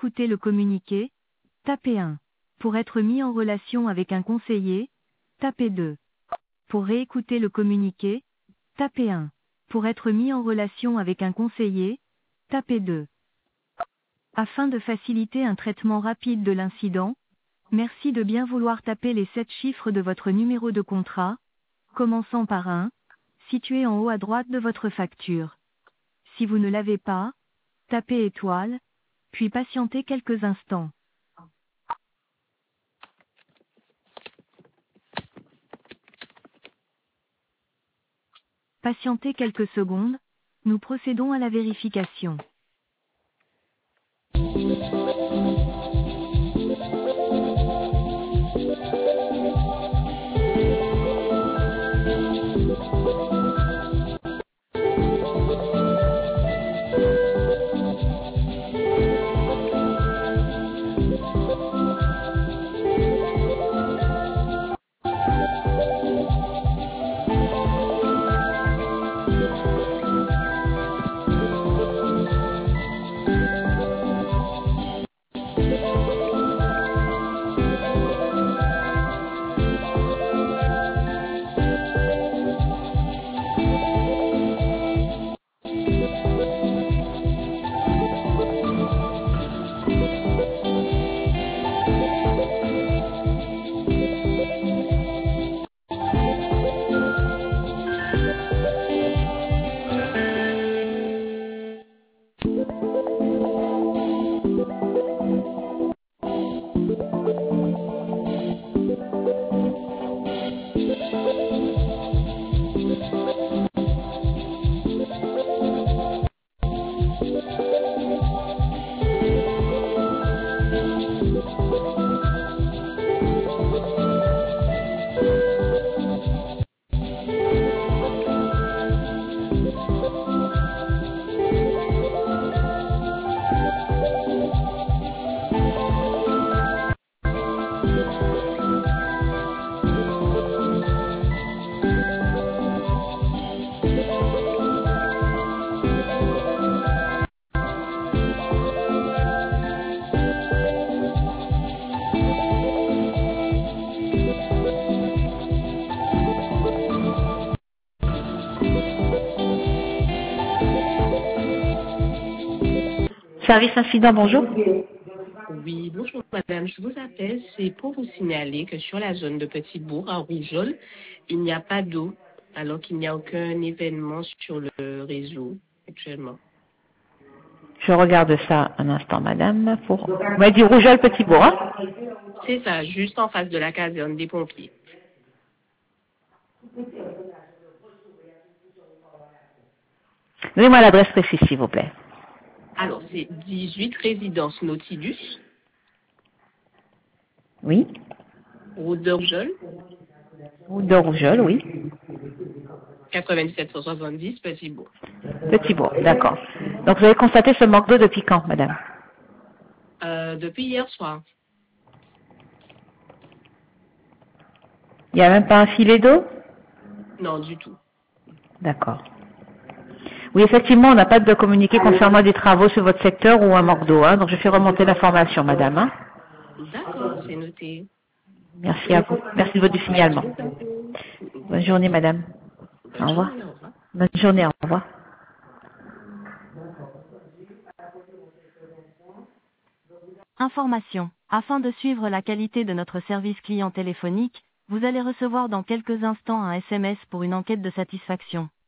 réécouter le communiqué, tapez 1. Pour être mis en relation avec un conseiller, tapez 2. Pour réécouter le communiqué, tapez 1. Pour être mis en relation avec un conseiller, tapez 2. Afin de faciliter un traitement rapide de l'incident, merci de bien vouloir taper les 7 chiffres de votre numéro de contrat, commençant par 1, situé en haut à droite de votre facture. Si vous ne l'avez pas, tapez étoile, puis patientez quelques instants. Patientez quelques secondes, nous procédons à la vérification. Service incident, bonjour. Oui, bonjour madame, je vous appelle, c'est pour vous signaler que sur la zone de Petit-Bourg, à Rougeole, il n'y a pas d'eau, alors qu'il n'y a aucun événement sur le réseau actuellement. Je regarde ça un instant, madame. Vous m'avez dit Rougeole Petit-Bourg, hein? C'est ça, juste en face de la caserne des pompiers. Donnez-moi l'adresse précise, s'il vous plaît. Alors, c'est 18 résidence Nautilus, Oui. route de Rougeole, Route de Rougeole, oui. 9770 Petit-Bourg. Petit-Bourg, d'accord. Donc vous avez constaté ce manque d'eau depuis quand, madame? Depuis hier soir. Il n'y a même pas un filet d'eau? Non, du tout. D'accord. Oui, effectivement, on n'a pas de communiqué concernant des travaux sur votre secteur ou un manque d'eau, hein, donc je fais remonter l'information, madame. Hein. D'accord, c'est noté. Merci à vous. Merci de votre signalement. Bonne Bonne journée, madame. Au revoir. journée, au revoir. Bonne journée, au revoir. Information. Afin de suivre la qualité de notre service client téléphonique, vous allez recevoir dans quelques instants un SMS pour une enquête de satisfaction.